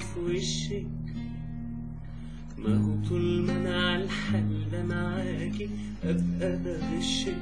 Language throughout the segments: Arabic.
في وشك. ما هو طول ما انا عالحال ده معاكي ابقى بغشك.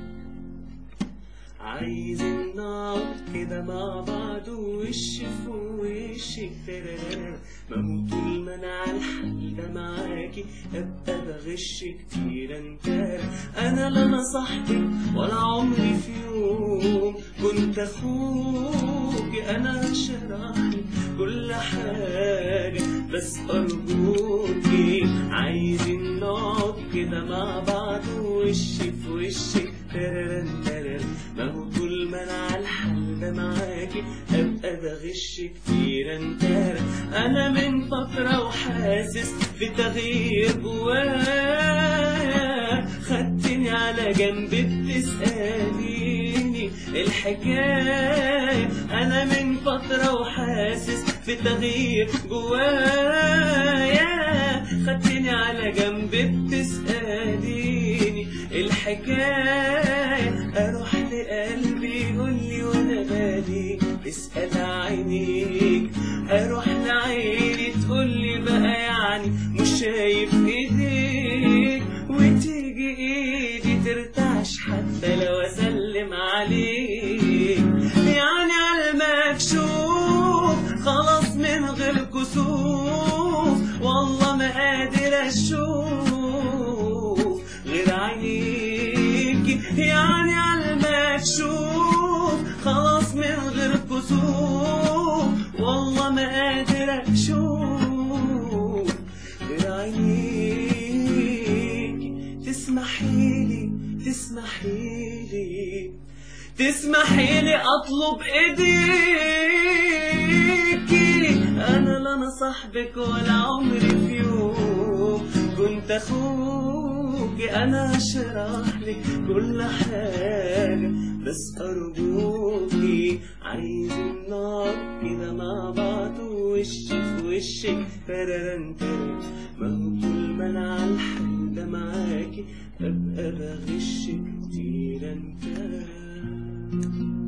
عايزين نقعد كده مع بعض ووش في وشك. ما هو طول ما انا عالحال ده معاكي ابقى بغشك. تيران انا لا انا صاحبك ولا عمري في يوم كنت اخوك. انا هشرحلك كل حاجة بس ارجوكي. عايزين نقعد كده مع بعض ووش في وشك. ما هو طول ما انا عالحال ده معاكي ابقى بغشك. تيران انا من فترة وحاسس بتغيير جوايا. خدتني على جنب بتسأليني الحكاية. انا من فترة وحاسس بتغيير جوايا. خدتني على جنب بتسأليني الحكاية. اروح لقلبي يقولي وانا بالي اسأل عينيك. اروح لعيني تقولي بقى يعني مش شايف ايديك. وتيجي ايدي ترتعش حتى لو اسلم عليك. يعني عالمكشوف خلاص من غير كسوف. والله ما قادر اشوف غير عينيكي. يعني عالمكشوف خلاص من غير كسوف. والله ما قادر اشوف غير عينيكي. تسمحيلي اطلب ايديكي. انا لا انا صاحبك ولا عمري في يوم كنت اخوك. انا هشرحلك كل حاجة بس ارجوكي. عايزين نقعد كده مع بعض ووش في وشك. ما هو طول ما انا عالحال ده معاكي ابقى بغشك. تيران